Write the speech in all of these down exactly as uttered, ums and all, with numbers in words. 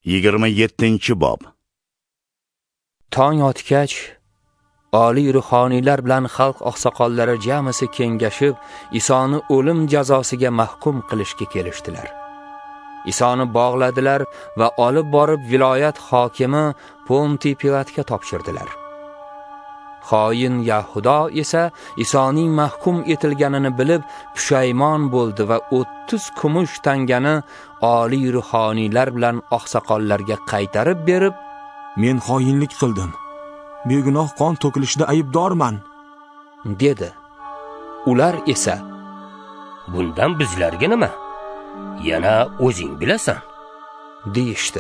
yigirma yettinchi bob. Tong otgach, oliy ruhoniylar bilan xalq oqsoqollari jamisi kengashib, Isoni o'lim jazosiga mahkum qilishga kelishdilar. Isoni bog'ladilar va olib borib viloyat hokimi Pontiy Pilatga topshirdilar. Xoin Yahudo esa Isoning mahkum etilganini bilib pushaymon bo'ldi va o'ttiz kumush tangani oliy ruhoniylar bilan oqsoqollarga qaytarib berib, "Men xoinlik qildim. Begunoh qon to'kilishida aybdorman", dedi. Ular esa, "Bundan bizlarga nima? Yana o'zing bilasan", deyishdi.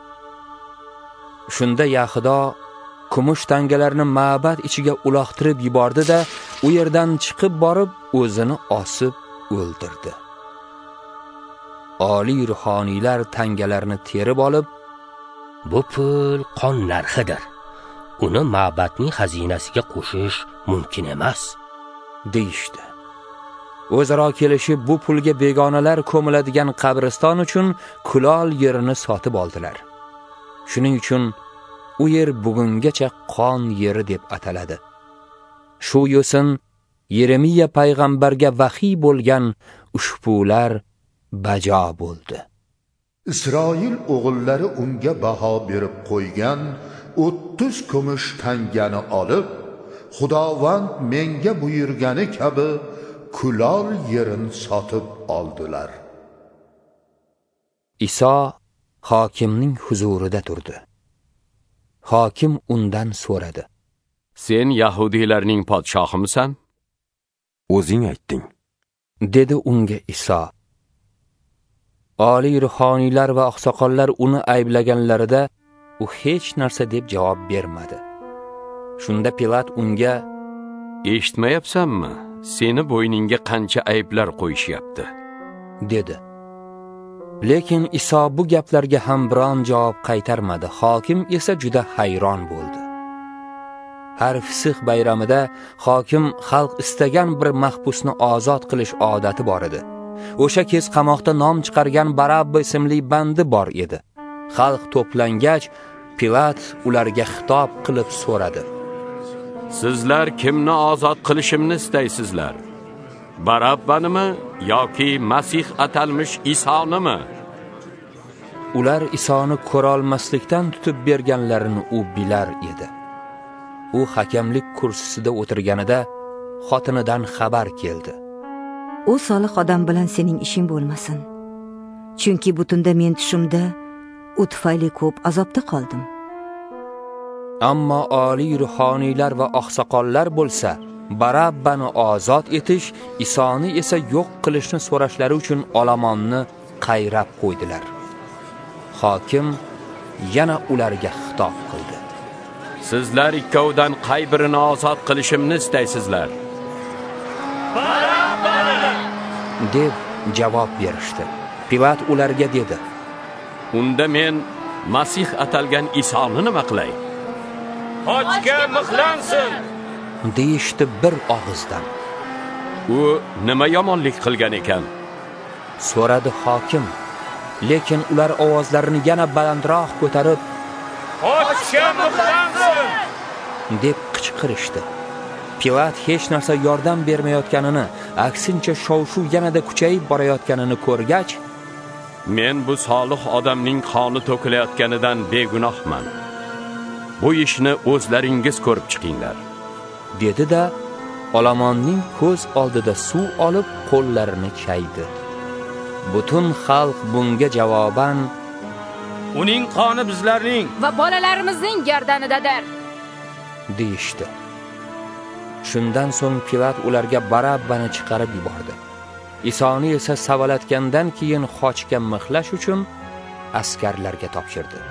Shunda Yahudo kumush tangalarni ma'bad ichiga uloqtirib yubordi-da, u yerdan chiqib borib o'zini osib o'ldirdi. Oliy ruhoniylar tangalarni terib olib, "Bu pul qon narxidir. Uni ma'badning xazinasiga qo'shish mumkin emas", deyishdi. O'zaro kelishib bu pulga begonalar ko'miladigan qabriston uchun kulol yerini sotib oldilar. Shuning uchun u yer bugungacha qon yeri deb ataladi. Shu yo'sin Yeremiya payg'ambarga vahiy bo'lgan ushbular bajo bo'ldi. Isroil o'g'illari unga baho berib qo'ygan o'ttiz kumush tangani olib, Xudovand menga buyurgani kabi kulol yerini sotib oldilar. Iso hokimning huzurida turdi. Hokim undan so'radi: "Sen Yahudiylarning podshohimisan?" "O'zing aytding", dedi unga Iso. Oliy ruhoniylar va oqsoqollar uni ayblaganlarida u hech narsa deb javob bermadi. Shunda Pilat unga: "Eshitmayapsanmi? Seni bo'yningga qancha ayblar qo'yishyapti", dedi. Lekin Iso bu gaplarga ham biron javob qaytarmadi. Hokim esa juda hayron bo'ldi. Har Fisx bayramida hokim xalq istagan bir mahbusni ozod qilish odati bor edi. O'sha kez qamoqda nom chiqargan Barabba ismli bandi bor edi. Xalq to'plangach, Pilat ularga xitob qilib so'radi: "Sizlar kimni ozod qilishimni istaysizlar? Barabbanimi yoki Masih atalmish Isonimi?" Ular Isoni ko'rolmaslikdan tutib berganlarini u bilar edi. U hakamlik kursisida o'tirganida xotinidan xabar keldi: "U solih odam bilan sening ishing bo'lmasin. Chunki butunda men tushimda u tufayli ko'p azobda qoldim." Ammo oliy ruhoniylar va oqsoqollar bo'lsa, Barabbani ozod etish, Isoni esa yo'q qilishni so'rashlari uchun olomonni qayrab qo'ydilar. Hokim yana ularga xitob qildi: "Sizlar ikkovdan qay birini ozod qilishimni istaysizlar?" "Barabbani!" deb javob berishdi. Pilat ularga dedi: "Unda men Masih atalgan Isoni nima qilay?" "Qochga mixlansin!" deyishdi bir og'izdan. "U nima yomonlik qilgan ekan?" so'radi hokim. Lekin ular ovozlarini yana balandroq ko'tarib, "Qochga mixlansin!" deb qichqirishdi. Pilat hech narsa yordam bermayotganini, aksincha shov-shuv yanada kuchayib borayotganini ko'rgach, "Men bu solih odamning qoni to'kilayotganidan begunohman. Bu ishni o'zlaringiz ko'rib chiqinglar", dedi-da, olomonning ko'z oldida suv olib qo'llarini chaydi. Butun xalq bunga javoban: "Uning qoni bizlarning va bolalarimizning gardanidadir", deyishdi. Shundan so'ng Pilat ularga Barabbani chiqarib yubordi. Isoni esa savalatgandan keyin xochga mixlash uchun askarlarga topshirdi.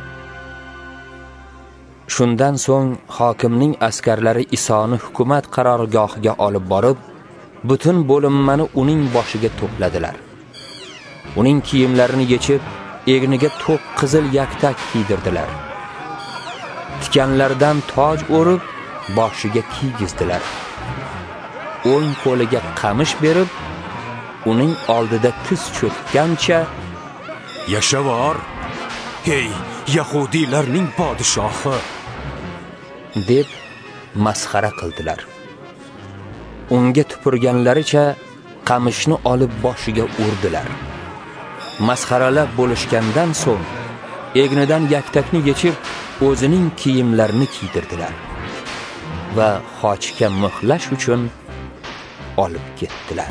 Shundan so'ng hokimning askarlari Isoni hukumat qarorgohiga olib borib, butun bo'linmani uning boshiga to'pladilar. Uning kiyimlarini yechib, egniga to'q qizil yaktak kiydirdilar. Tikanlardan toj o'rib, boshiga kiygizdilar. O'ng qo'liga qamish berib, uning oldida tiz cho'kkancha: "Yashavor! ey yahudiylarning podshohi deb masxara qildilar. Unga tupurganlaricha qamishni olib boshiga urdilar. Masxaralab bo'lishgandan so'ng egnidan yaktakni yechib o'zining kiyimlarini kiydirdilar va xochga mixlash uchun olib ketdilar.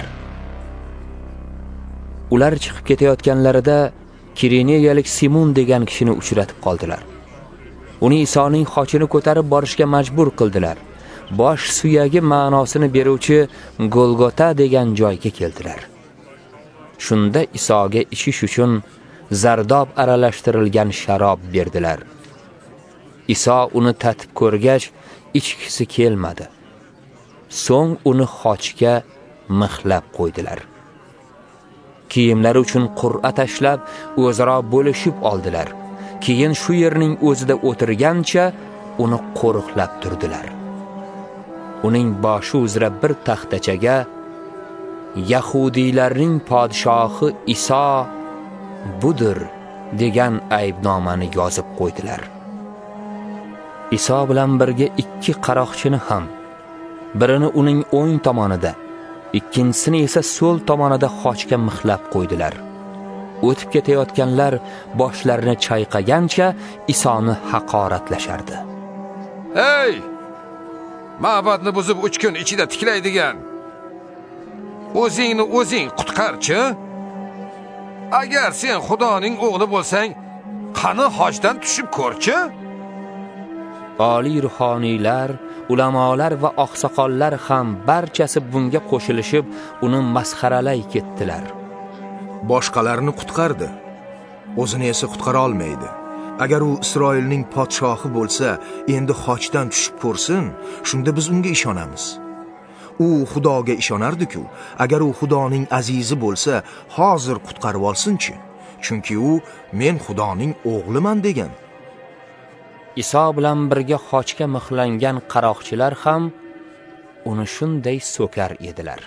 Ular chiqib ketayotganlarida Kireniyalik Simon degan kishini uchratib qoldilar. Uni Isoning xochini ko'tarib borishga majbur qildilar. Bosh suyagi ma'nosini beruvchi Golgota degan joyga keldilar. Shunda Isoga ichish uchun zardob aralashtirilgan sharob berdilar. Iso uni tatib ko'rgach, ichkisi kelmadi. So'ng uni xochga mixlab qo'ydilar. Kiyimlari uchun qur'a tashlab, o'zaro bo'lishib oldilar. Keyin shu yerning o'zida o'tirgancha uni qo'riqlab turdilar. Uning boshi uzra bir taxtachaga Yahudiylarning podshohi Iso budur degan aybnomani yozib qo'ydilar. Iso bilan birga ikki qaroqchini ham, birini uning o'ng tomonida, ikkinchisini esa so'l tomonida xochga mixlab qo'ydilar. O'tib ketayotganlar boshlarini chayqagancha Isoni haqoratlashardi. Ey! Ma'badni buzib uch kun ichida tiklaydigan. O'zingni o'zing qutqarchi? Agar sen Xudoning o'g'li bo'lsang, qani hojdan tushib ko'rchi? Oliy ruhoniylar, ulamolar va oqsoqollar ham barchasi bunga qo'shilishib, uni masxaralay ketdilar. Boshqalarni qutqardi, o'zini esa qutqara olmaydi. Agar u Isroilning podshohi bo'lsa, endi xochdan tushib ko'rsin, shunda biz unga ishonamiz. U Xudoga ishonardi-ku, agar u Xudoning azizi bo'lsa, hozir qutqarib olsin-chi, chunki u men Xudoning o'g'liman degan. Iso bilan birga xochga mixlangan qaroqchilar ham uni shunday so'kar edilar.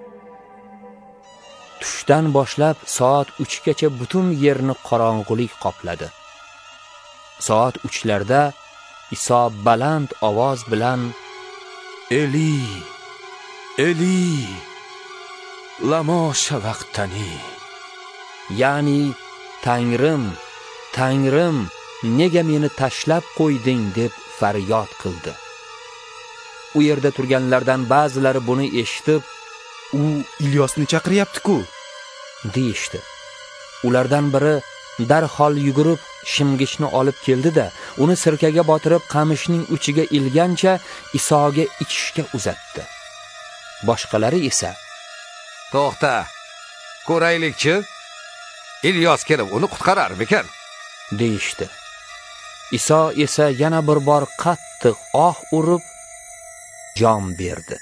Tushdan boshlab soat uch gacha butun yerni qorong'ulik qopladi. Soat uchlarda Iso baland ovoz bilan Eli Eli lamo shavaqtani, ya'ni Tangrim, Tangrim, nega meni tashlab qo'yding deb faryod qildi. U yerda turganlardan ba'zilari buni eshitib, u Ilyosni chaqiryapti-ku, deyishdi. Ulardan biri darhol yugurib shimgichni olib keldi-da, uni sirkaga botirib qamishning uchiga ilgancha Isoga ichishga uzatdi. Boshqalari esa to'xta, ko'raylikchi, Ilyos kelib uni qutqararmikan, deyishdi. Iso esa yana bir bor qattiq oh urib jon berdi.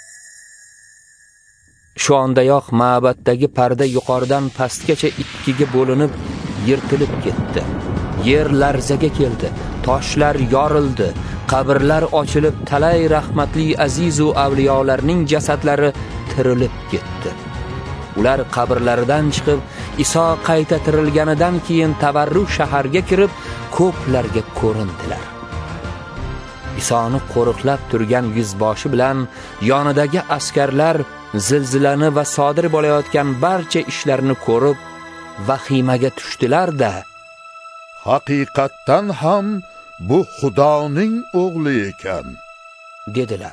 Shu ondayoq ma'baddagi parda yuqoridan pastgacha ikkiga bo'linib yirtilib ketdi. Yer larzaga keldi, toshlar yorildi, qabrlar ochilib, talay rahmatli aziz va avliyolarning jasadlari tirilib ketdi. Ular qabrlaridan chiqib, Iso qayta tirilganidan keyin Tabarru shaharga kirib, ko'plarga ko'rindilar. Isoni qo'riqlab turgan yuzboshi bilan yonidagi askarlar zilzilani va sodir bo'layotgan barcha ishlarni ko'rib, vahimaga tushdilar-da, haqiqatdan ham bu Xudoning o'g'li ekan, dedilar.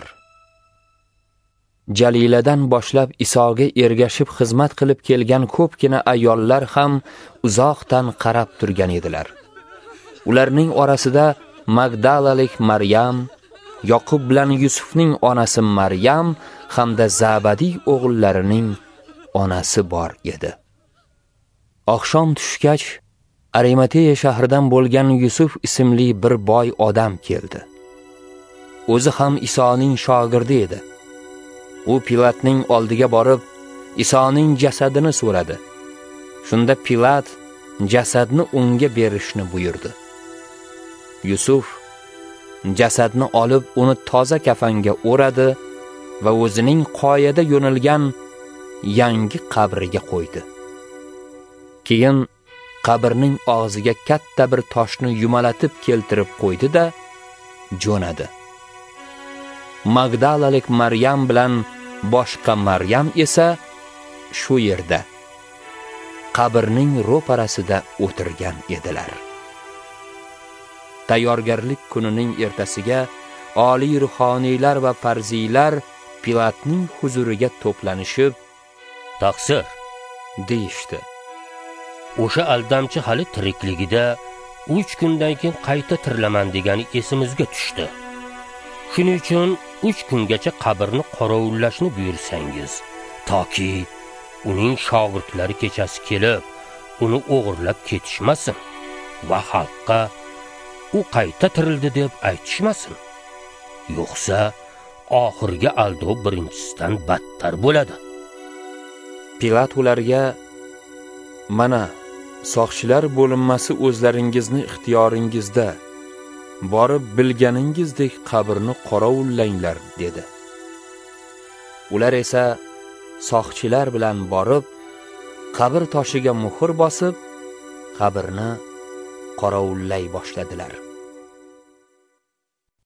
Jaliladan boshlab Isoga ergashib xizmat qilib kelgan ko'pgina ayollar ham uzoqdan qarab turgan edilar. Ularning orasida Magdalalik Maryam, Yoqub bilan Yusufning onasi Maryam hamda Zabadiy o'g'illarining onasi bor edi. Oqshom tushgach, Arimateya shahridan bo'lgan Yusuf ismli bir boy odam keldi. O'zi ham Isoning shogirdi edi. U Pilatning oldiga borib, Isoning jasadini so'radi. Shunda Pilat jasadni unga berishni buyurdi. Yusuf jasadni olib uni toza kafanga o'radi va o'zining qoyada yo'nilgan yangi qabriga qo'ydi. Keyin qabrning og'ziga katta bir toshni yumalatib keltirib qo'ydi-da, jo'nadi. Magdalalik Maryam bilan boshqa Maryam esa shu yerda qabrning ro'parasida o'tirgan edilar. Tayyorgarlik kunining ertasiga oliy ruhoniylar va farziylar Pilatning huzuriga to'planishib, "Taqsir" deyishdi. O'sha aldamchi hali tirikligida uch kundan keyin qayta tirilaman degani esimizga tushdi. Shuning uchun uch kungacha qabrni qorovullashni buyursangiz, toki uning shogirdlari kechasi kelib, uni o'g'irlab ketishmasin va xalqqa u qayta tirildi deb aytishmasin. Yo'qsa, oxirgi aldov birinchisidan battar bo'ladi. Pilat ularga, "Mana, soqchilar bo'linmasi o'zlaringizni ixtiyoringizda. Borib bilganingizdek qabrni qorovullaylar" dedi. Ular esa soqchilar bilan borib, qabr toshiga muhr bosib, qabrni qorovullay boshladilar.